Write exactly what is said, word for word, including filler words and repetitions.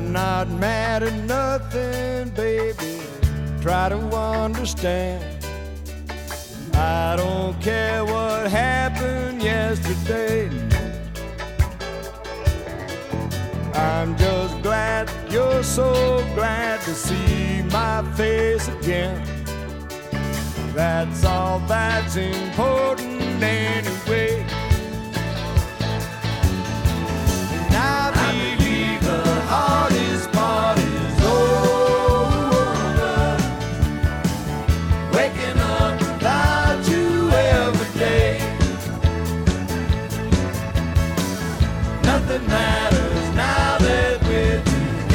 I'm not mad at nothing, baby. Try to understand. I don't care what happened yesterday. I'm just glad you're so glad to see my face again. That's all that's important anyway. And I've